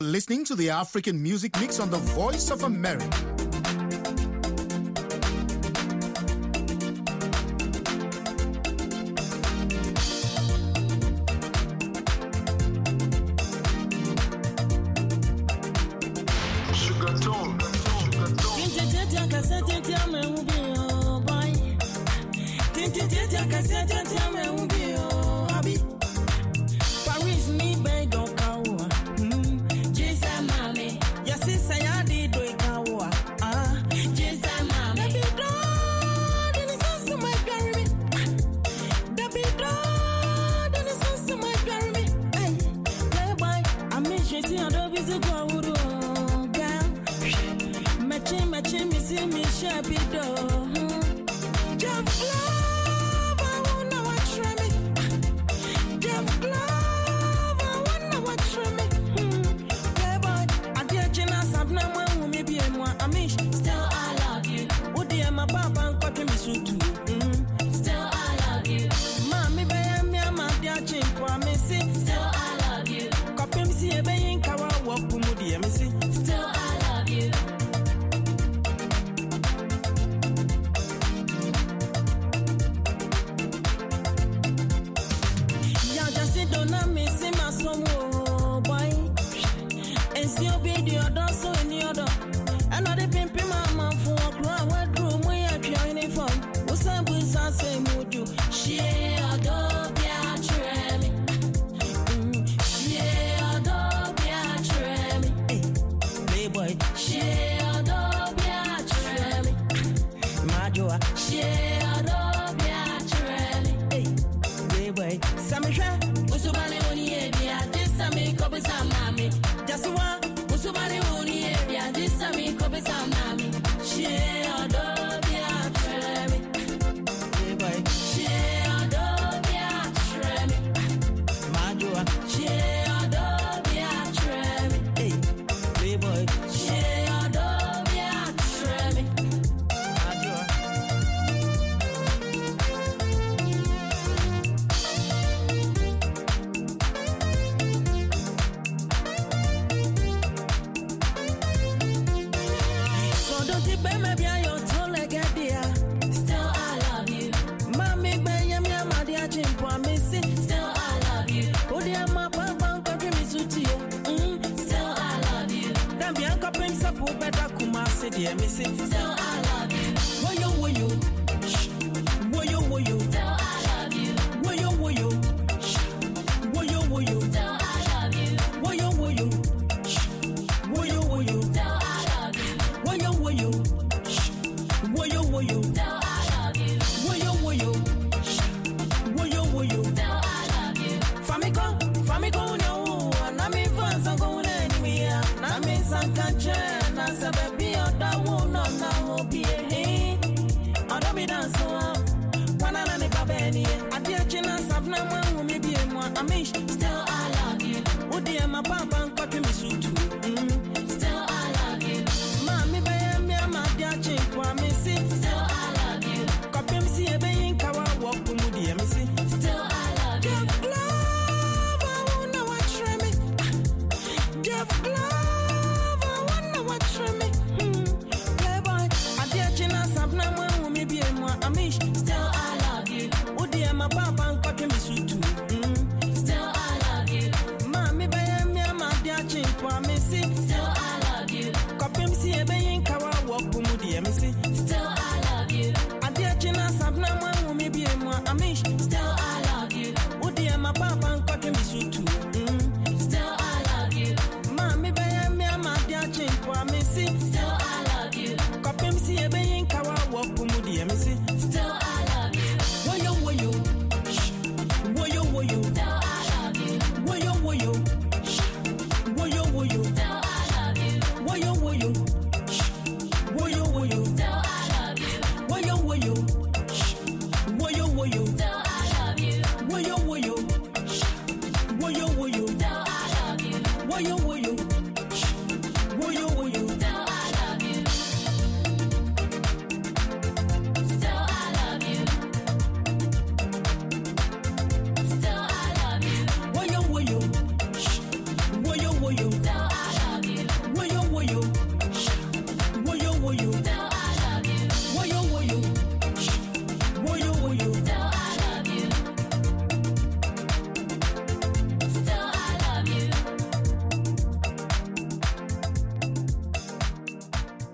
Listening to the African Music Mix on the Voice of America.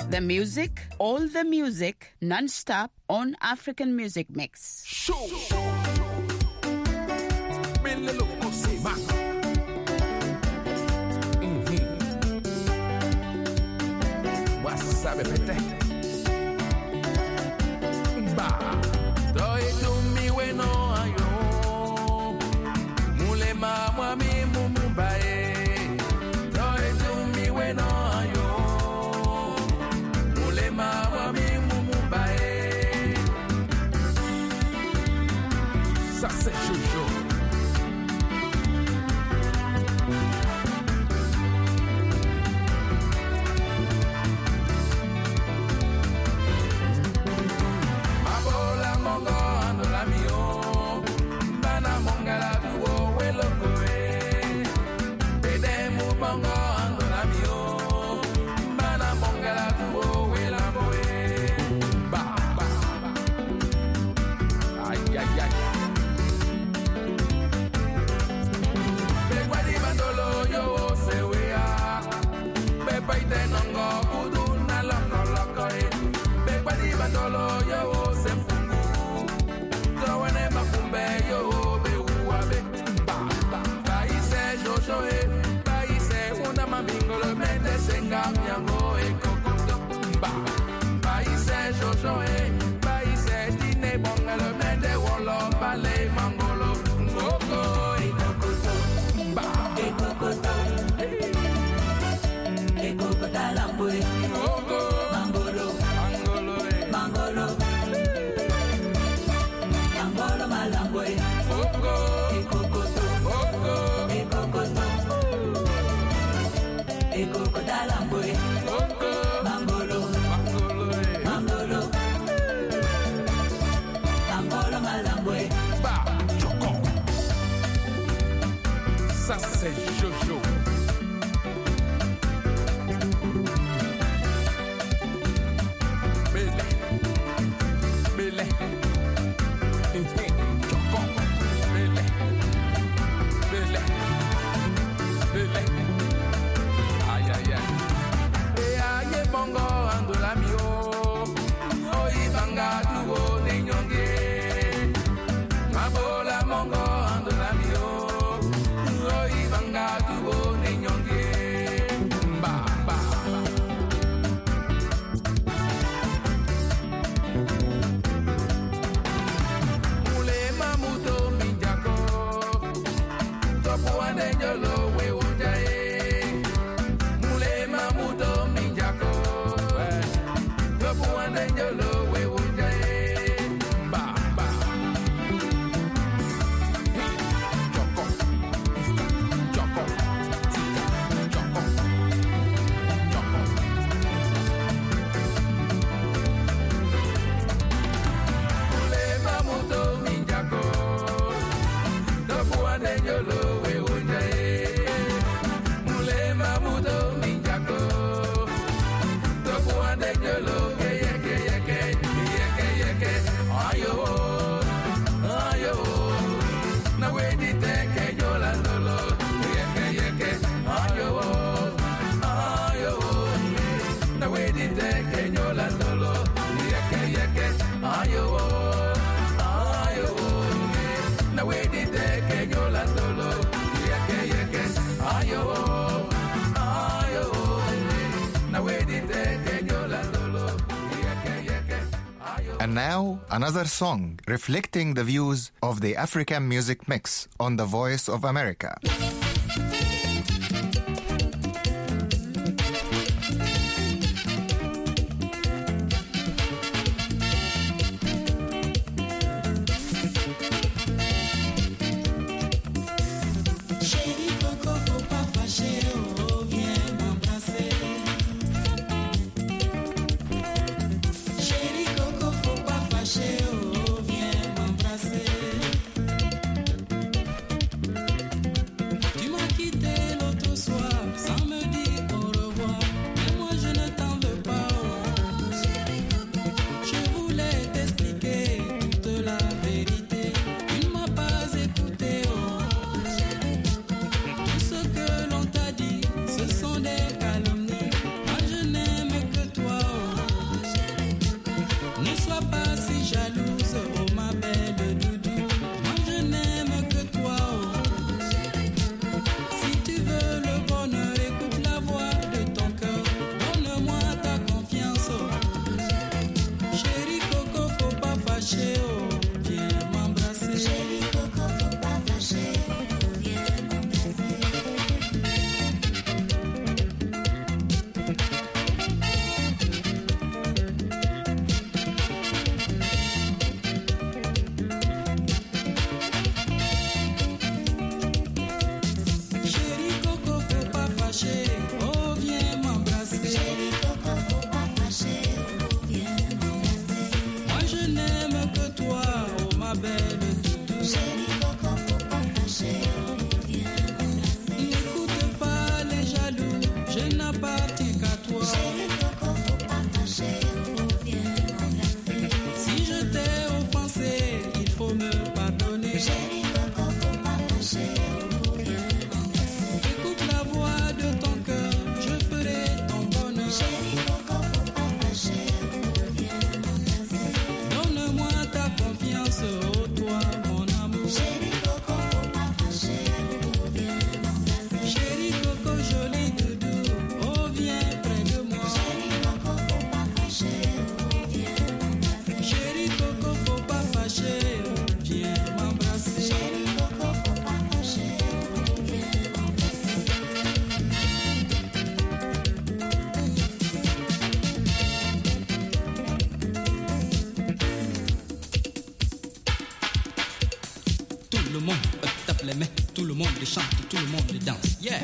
The music, all the music, non-stop on African Music Mix. Show. Wasabe pete. Ba. Doi tu mi weno ayo. Mule ma mwami mumbae. Doi tu mi weno ayo. Mule ma mwami mumbae. Ça c'est Jojo. Ça c'est Jojo. Bele, bele, Choco, bele, bele, bele. Aïe aïe aïe. Et aïe bongo andola mio, oi banga duo nenyonge, mabola mongo andola mio. And now, another song reflecting the views of the African Music Mix on the Voice of America. monde chante, tout le monde danse. Yeah.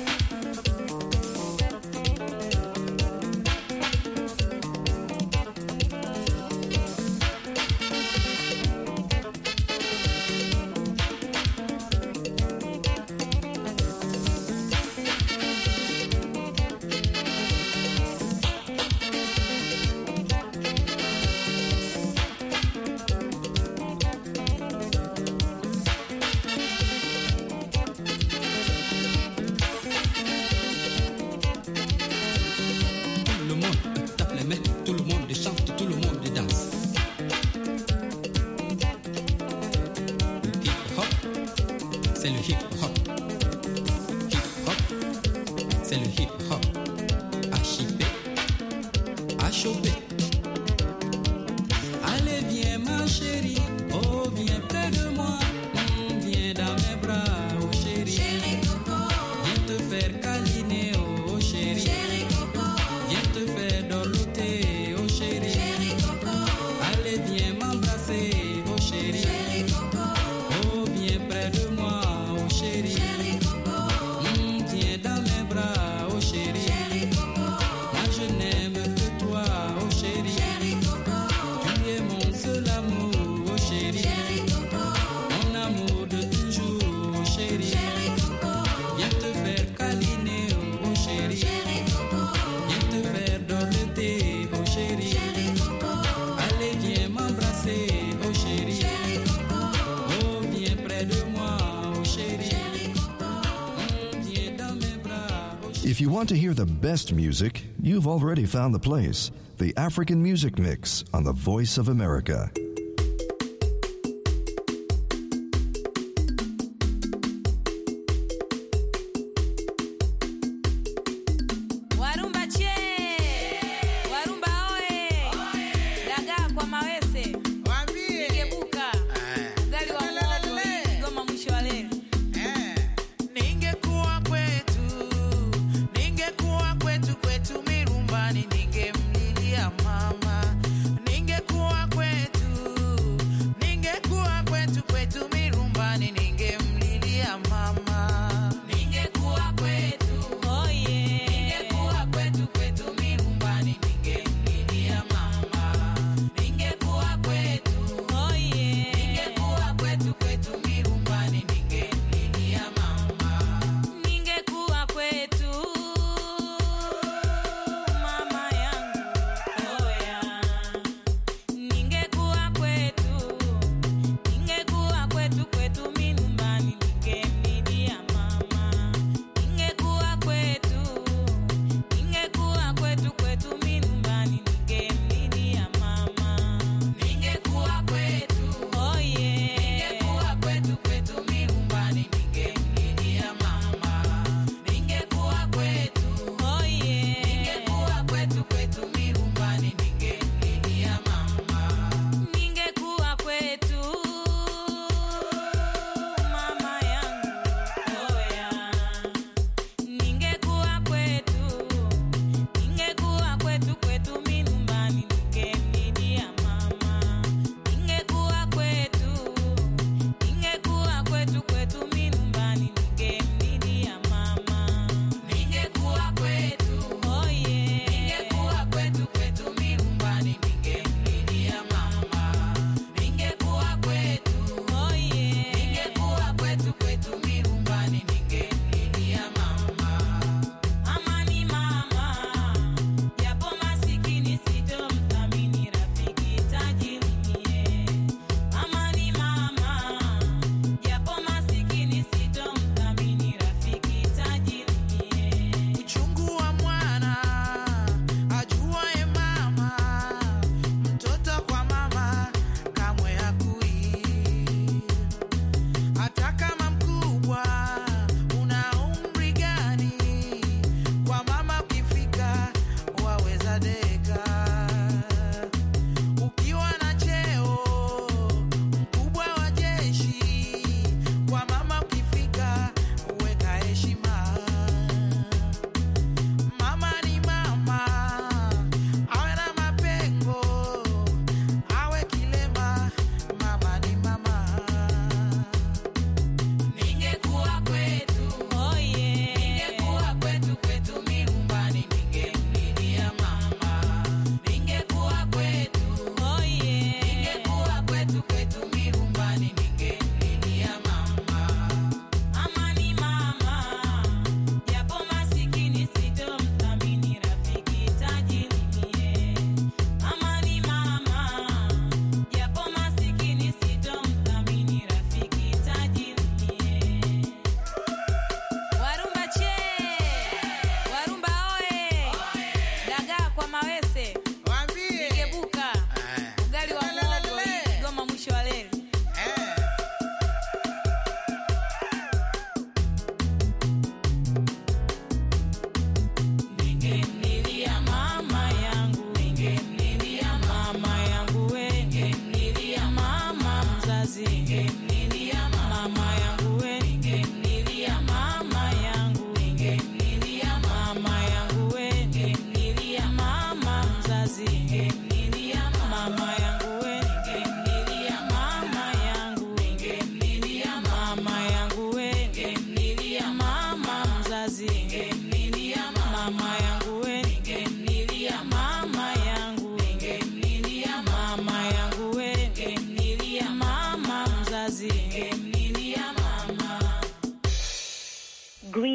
If you want to hear the best music, you've already found the place. The African Music Mix on the Voice of America. Mama, ningekuwa kwetu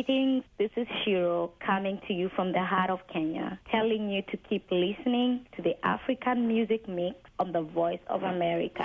Greetings, this is Shiro coming to you from the heart of Kenya, telling you to keep listening to the African Music Mix on the Voice of America.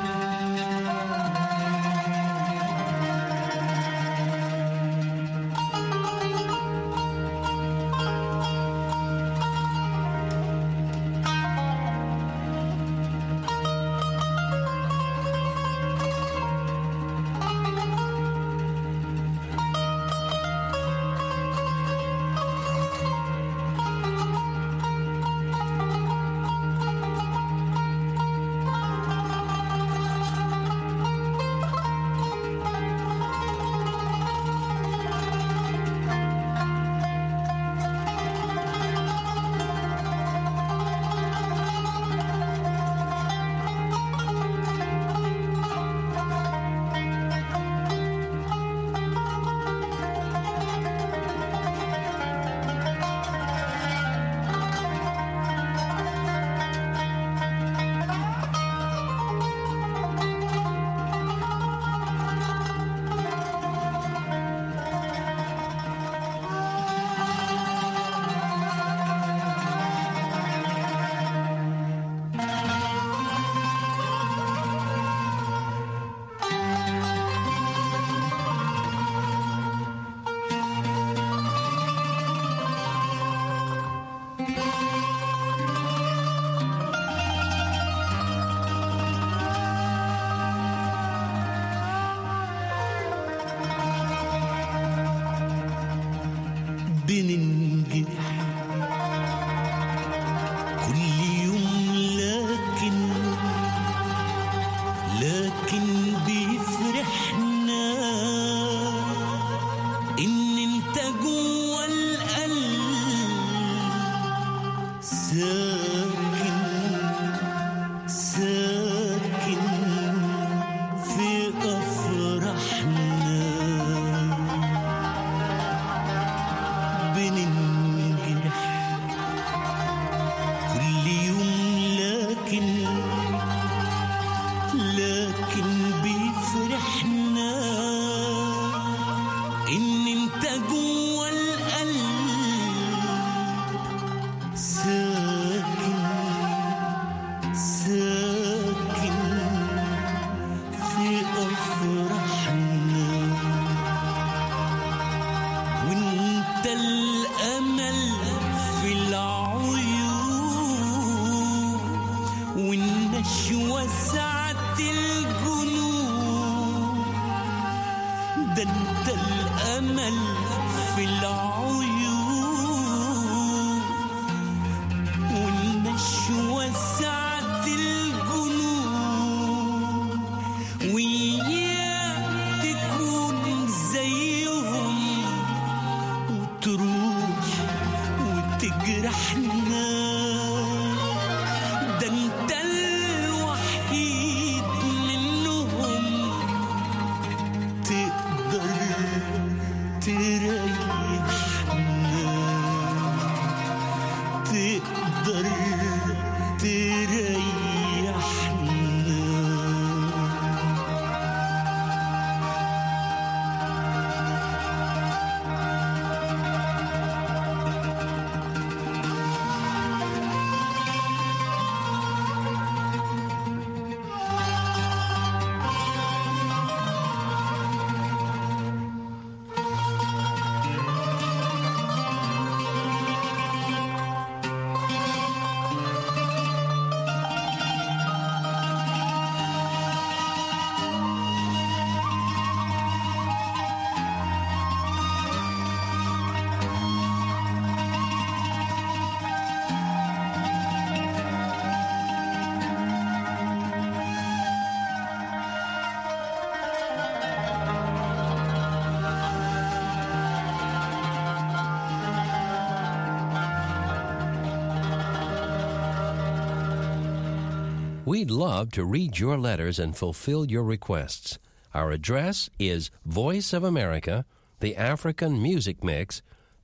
We'd love to read your letters and fulfill your requests. Our address is Voice of America, the African Music Mix,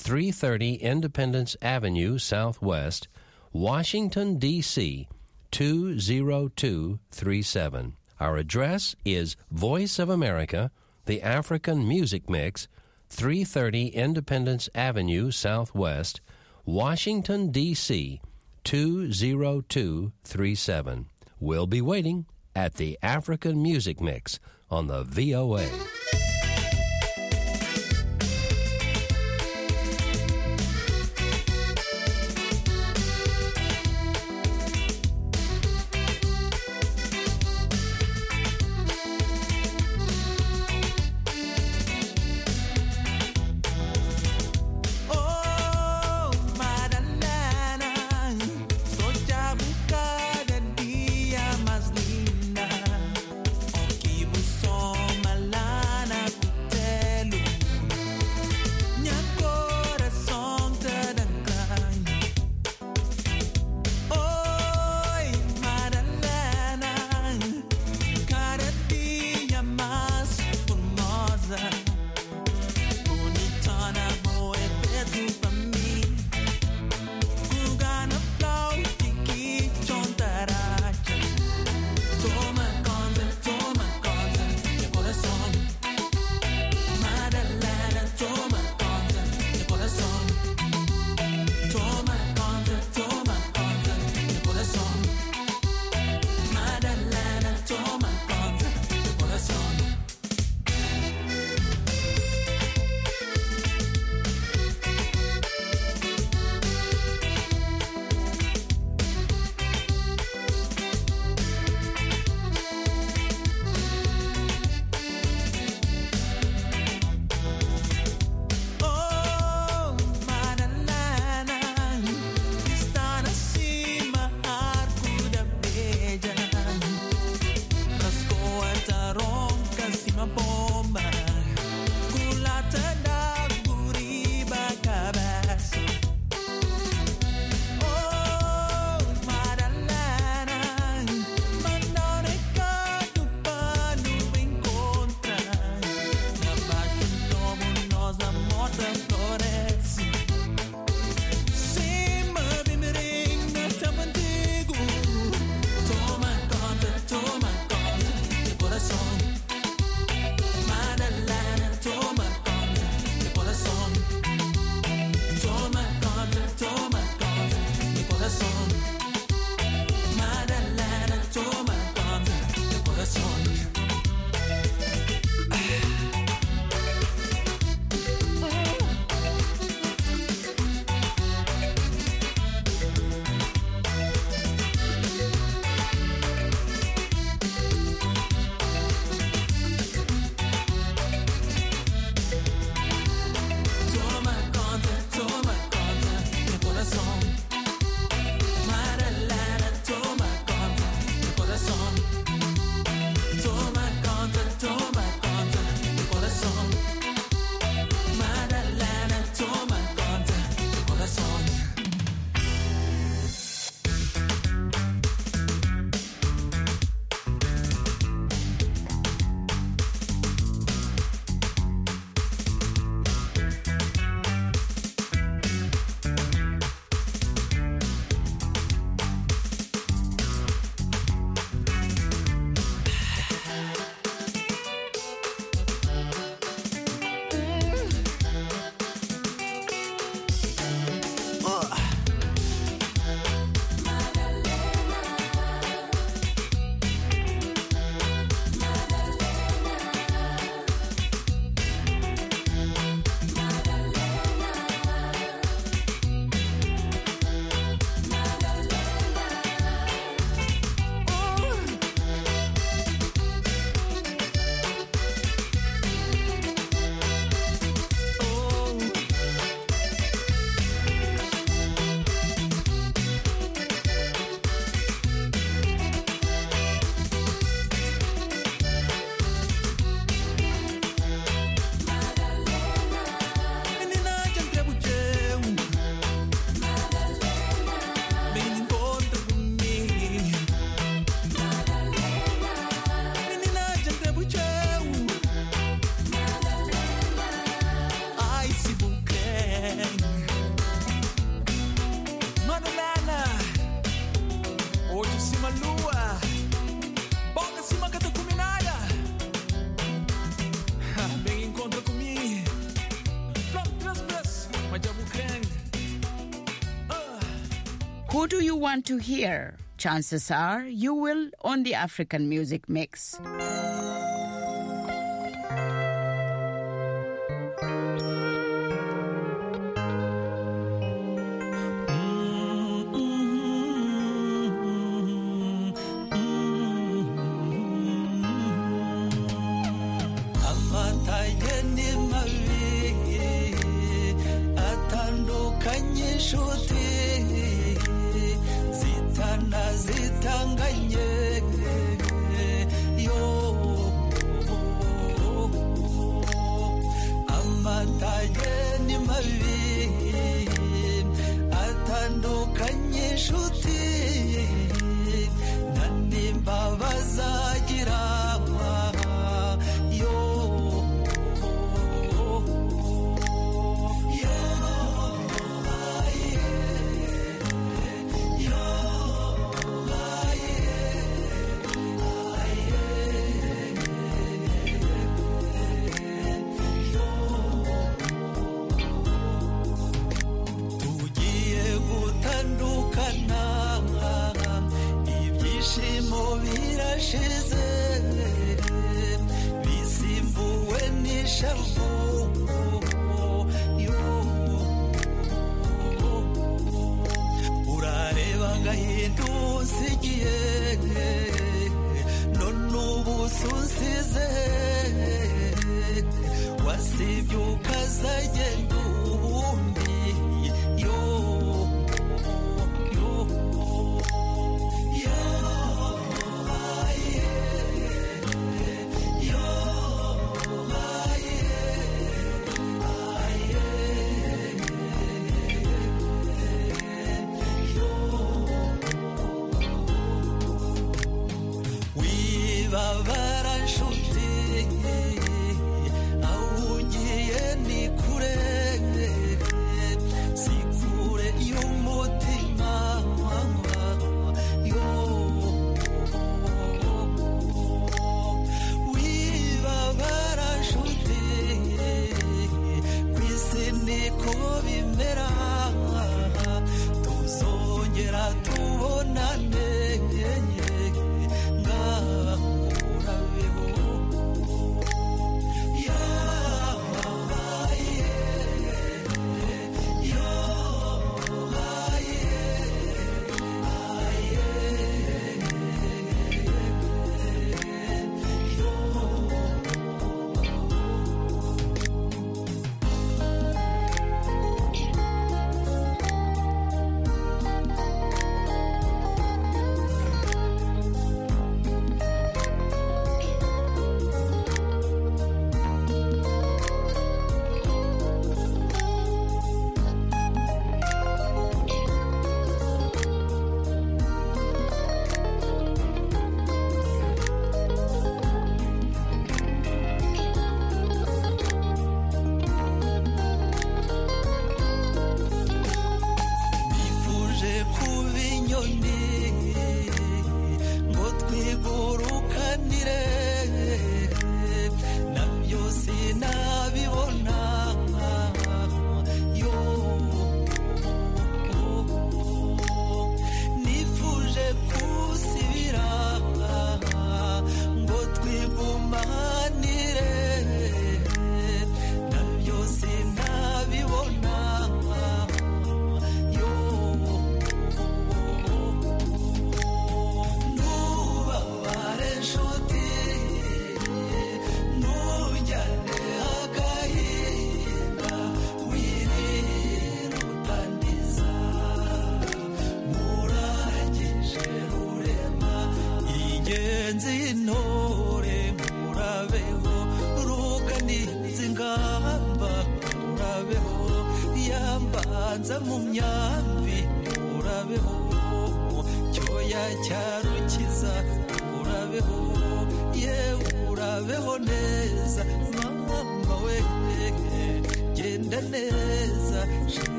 330 Independence Avenue Southwest, Washington, D.C., 20237. Our address is Voice of America, the African Music Mix, 330 Independence Avenue Southwest, Washington, D.C., 20237. We'll be waiting at the African Music Mix on the VOA. Who do you want to hear? Chances are you will on the African Music Mix.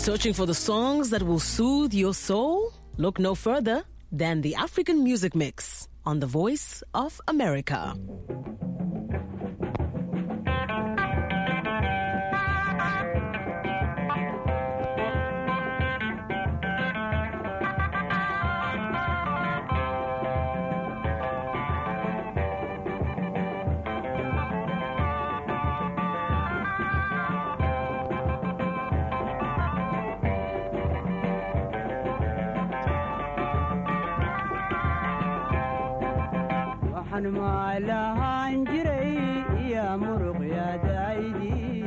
Searching for the songs that will soothe your soul? Look no further than the African Music Mix on the Voice of America. ما لها انجري يا مرق يا دايدي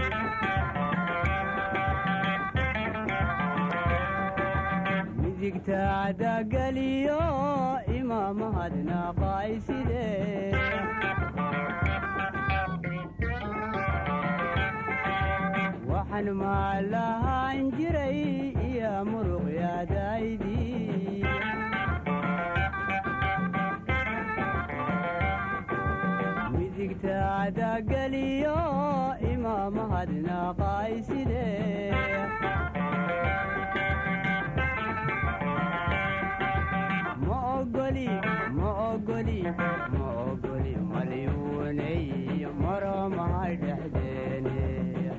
مزيق تعدى قليو إمام هدنا قايسي وحن ما لها انجري يا مرق يا دايدي تعدى قليو إمام هدنا قايسي مؤقلي مليوني مرة ما يحديني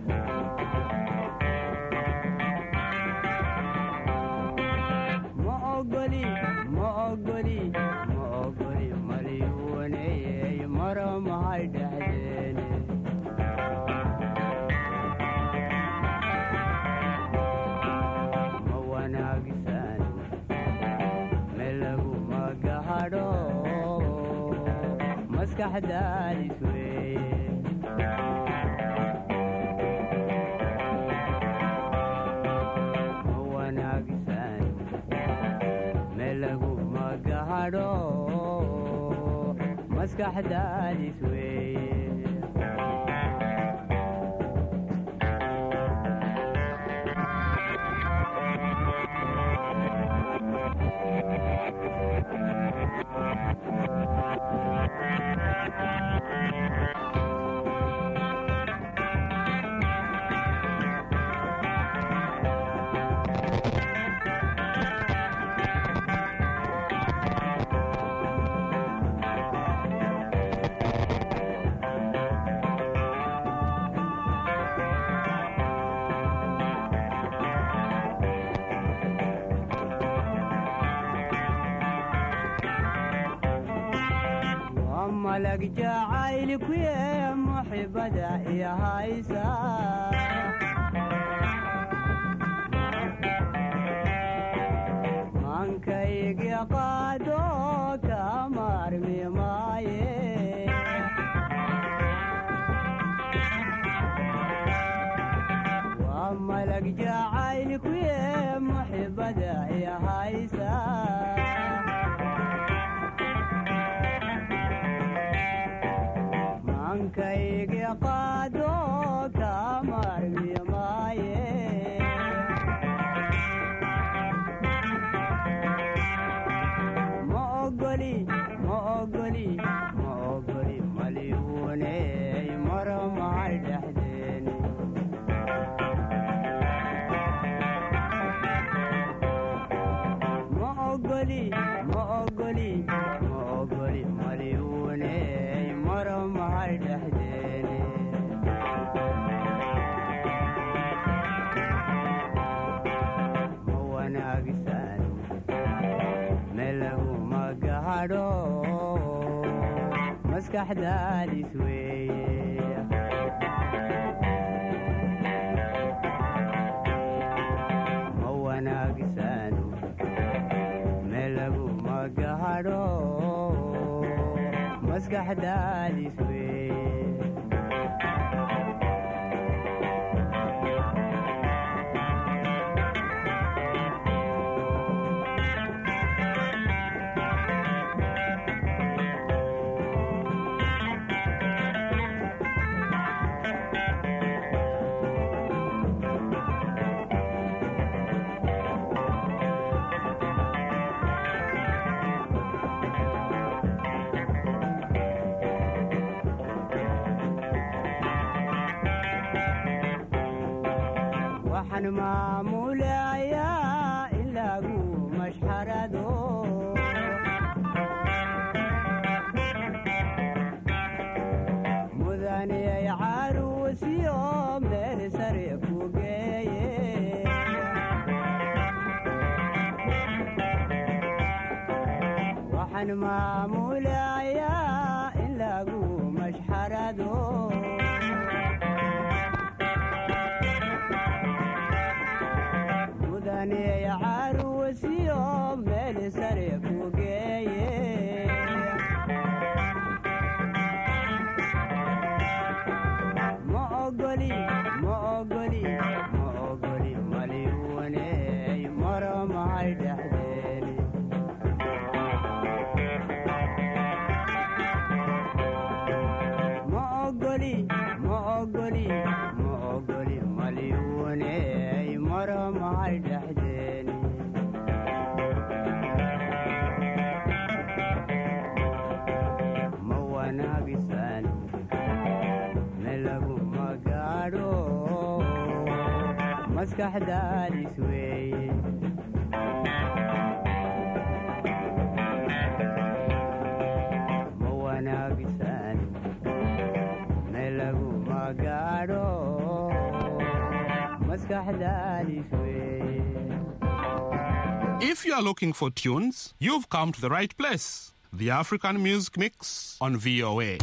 مؤقلي مليوني مرة ما يحديني وانا قسان ملقو ما قهرو مسكح دالي سوي وانا قسان ملقو ما قهرو مسكح دالي سوي ملك جعايلك يا محبة يا هايسا مانك يقي قادوك مرمي ماي وملك جعايلك يا محبة يا هايسا كيك قادوك مرمي ماي مؤقلي مليوني مرة ما يحديني مؤقلي مليوني مرة ما يحديني وانا قسان ملهو ما قهرو مسكح دالي سوي وانا قسان ملهو ما قهرو مسكح دالي سوي waxaan maamulayaa in lagu mashxarado mudaniyay caruusiyo meel sare ku geeye waxaan maamulayaa in lagu mashxarado mudaniyay caruusiyo meel sare ku geeye ma ogoli maliwaney maro mahay dhexdeeni ma ogoli maliwaney maro mahay dhexdeeni ma wanaagisan melagu magaadho maskaxdaadis weeye ma wanaagisan melagu magaadho maskaxdaadis weeye. If you are looking for tunes, you've come to the right place. The African Music Mix on VOA.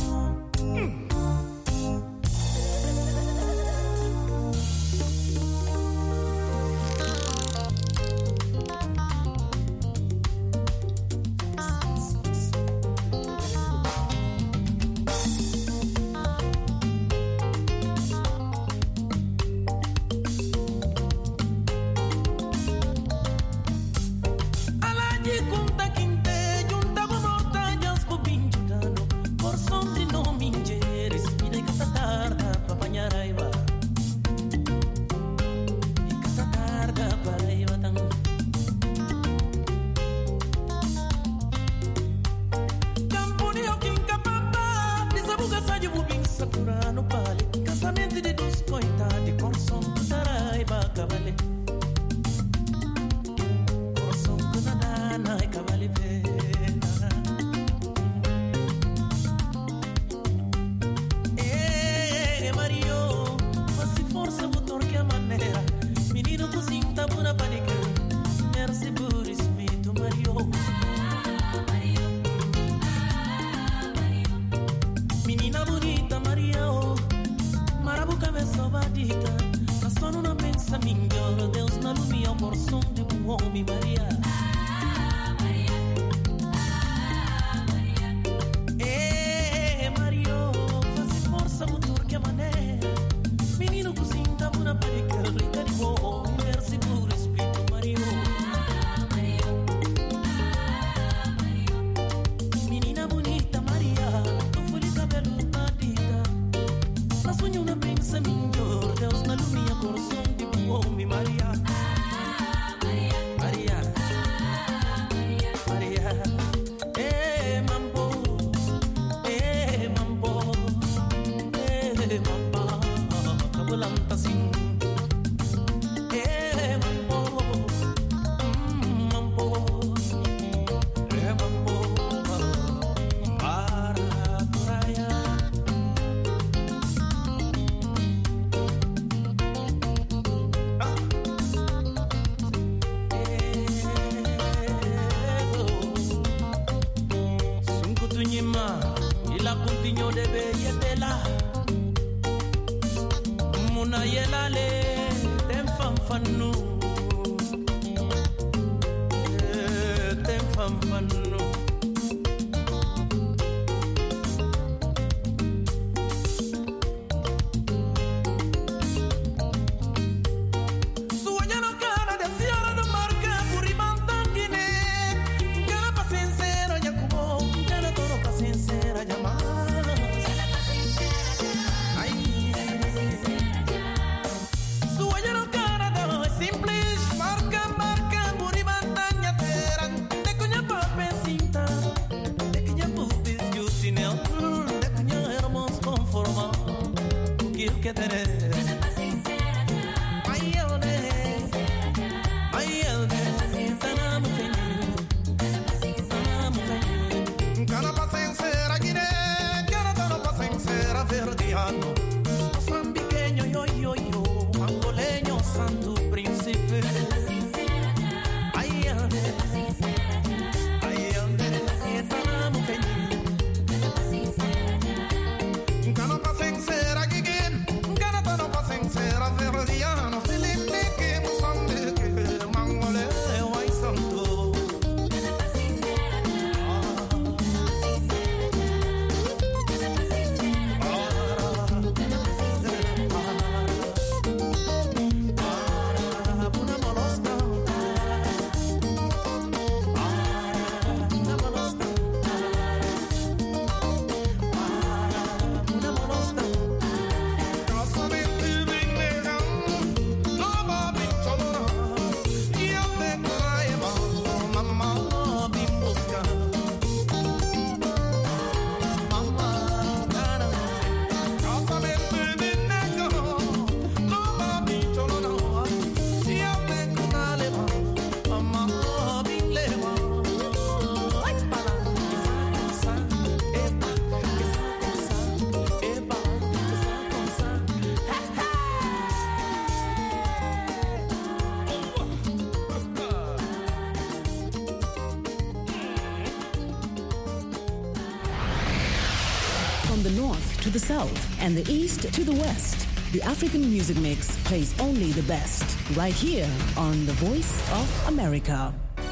to the south and the east to the west. The African Music Mix plays only the best right here on The Voice of America.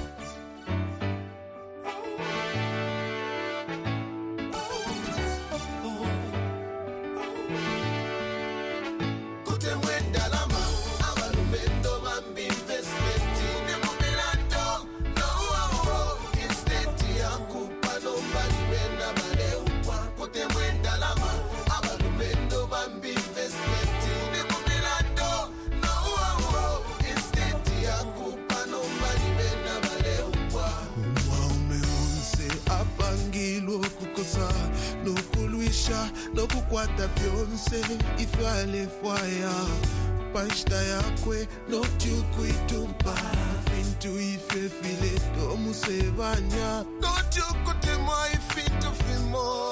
Nokukwata fiance ifale fwaya Panchta yakwe notyukuitumpa Fintu ife file tomu sebanya Notyukutemwa ifintu fimo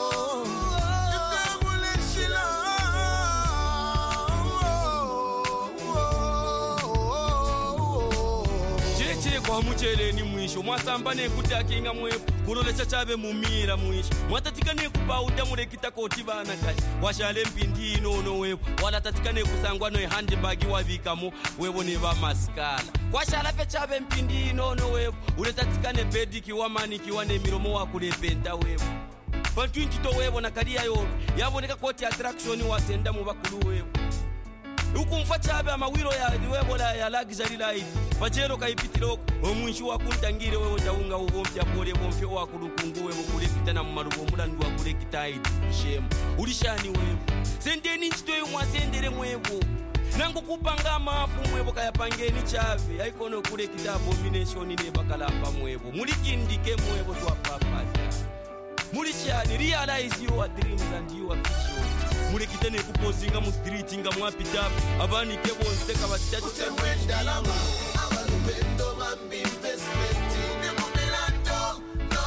Kwa muchele ni mwisho mwasamba nekutakinga mwepo kulolesa chabe mumira mwisho mwatatika nekupauda murekita koti bana kali washale mpindi inono wepo wala tatika nekusangwa no handbag wavikamo webo ne ba maskala washala pe chabe mpindi inono wepo uretatika ne pediki wa maniki wa ne miromo wa kulepenta wepo bantu intito webo na kali yayo yaboneka koti attraction wasenda mu bakulu wepo ukumfa chabe amawiro ya webo la ya luxury life Pachero kaipitiro omwishu wakuntangire wewe taunga ubompya pole bompyo wakulukungu wewe kulekita na marubo mulandu wakulekitaidi shemu ulishani wewe sendeni nchitoyo mwasendere mwevo nangu kupanga mafu mwevo kayapangeni chave haikono kulekita abomination ne bakalamba mwevo mulikindike mwevo twapapata mulishani realize your dreams and your vision mulekita ne kupozinga mu street nga mwapita abani kebo nseka batatu mwendalama Bendo mambi investmenti Nemo melando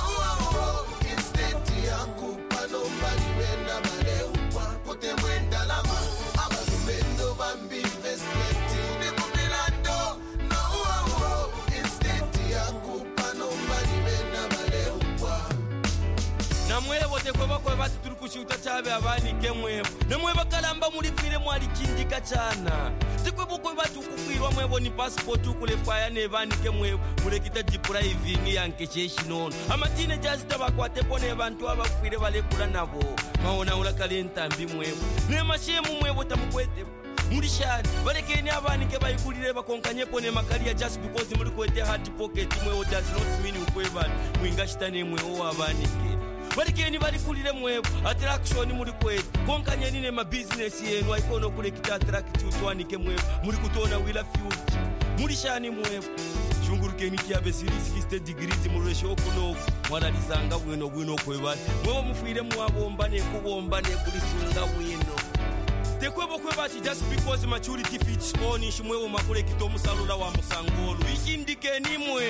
No Instead yangu Pano mbali wenda bale upa Kote mwenda lama Abanu bendo mambi investmenti Nemo melando No Instead yangu Pano mbali wenda bale upa Na mwevo tekweba kwa bati turukushuta chabe abani kemwevo Na mweba kalamba mulifire mwali kindika chana Tekweba kwa bati ukufirwa mwevo ni passport ukule faya nevanike mwevo mulekita jipriving yanke cheshi nono Ama teenagers tabakwate pone bantu abafire balekula nabo Maona ula kalenta mbi mwevo Nema shemu mwevo tamukwete Mulishani balekeni abanike bayikulire bakonkanye pone makalia just because mulikwete hard pocket mwevo does not mean ukweba mwingashitane mwevo abanike Balikeni balikulire mwevo attraction muri kwete konkanye nine ma business yenu ayikono kulekita attract utwanike mwevo muri kutona wila future mulishani mwevo shungurukeni kiabe 60 degrees muresho kuno mwana lisanga bwino kwebali mwevo mufire mwabomba ne kubomba ne kulisunga bwino tekwebo kwebati just because maturity fits on ishimwevo makulekita omusalula wa musangolo ikindikeni mwe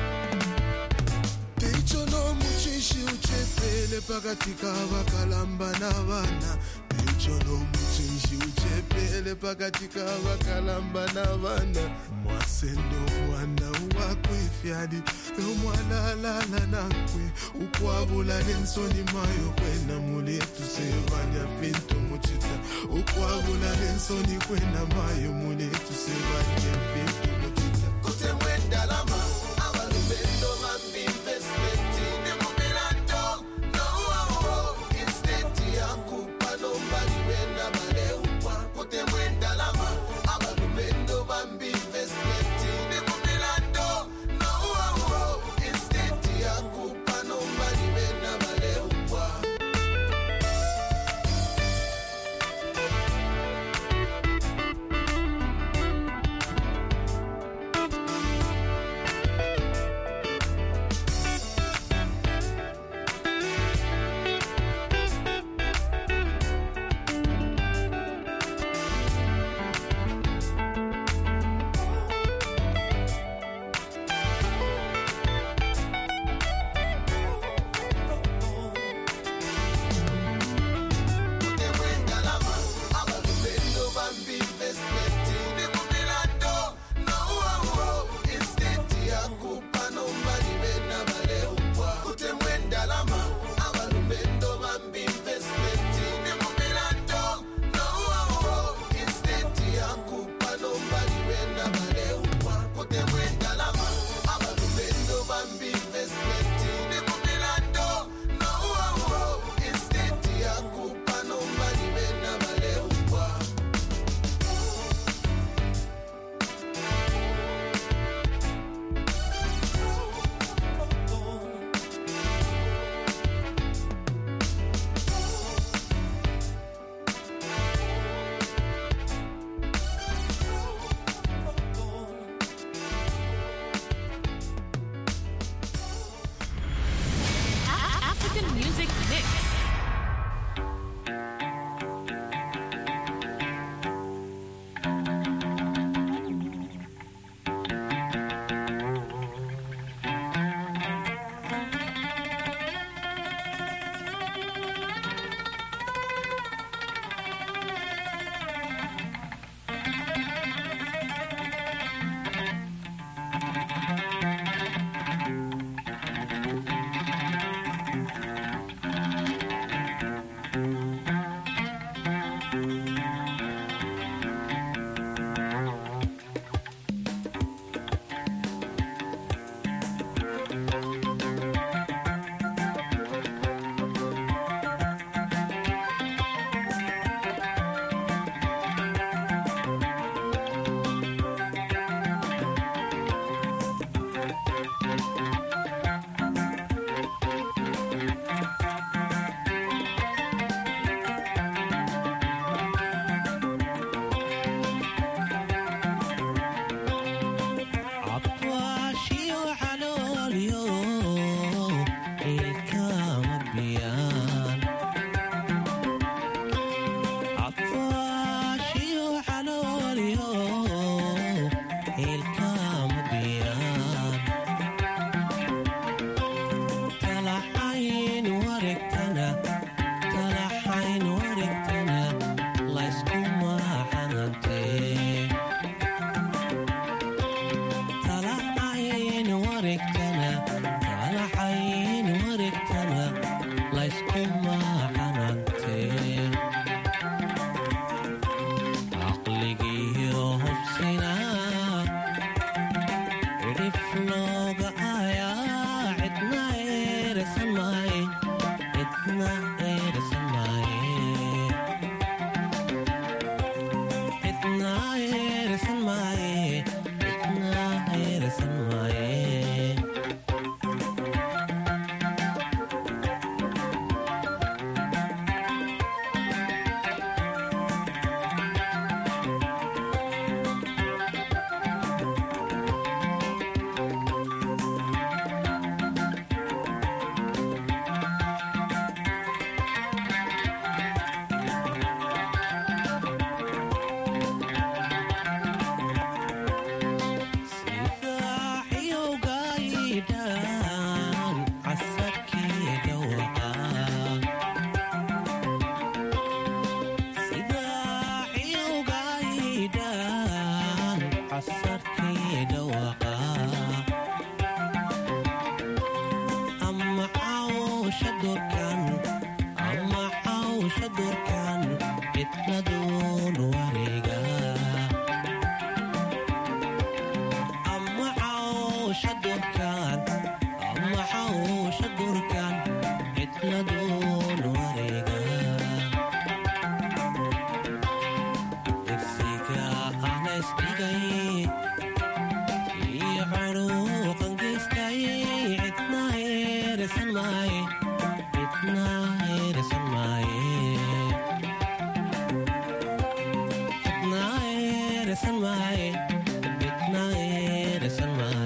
Teichono muchishi uchepele pakatika bakalamba nabana Teichono muchishi uchepele pakatika bakalamba nabana Mwasendo mwana wakwifyadi Mwana lala nakwe Ukwabula nensoni mayo kwena muletu sevanya finto muchita Ukwabula nensoni kwena mayo muletu sevanya finto muchita Kote mwenda lama Abalubendo mambi investmenti Nemo melando No Instead yangu Pano mbali wenda bale upa Kote mwenda lama Abalubendo mambi investmenti Nemo melando No Instead yangu Pano mbali wenda bale upa Itna eresan mai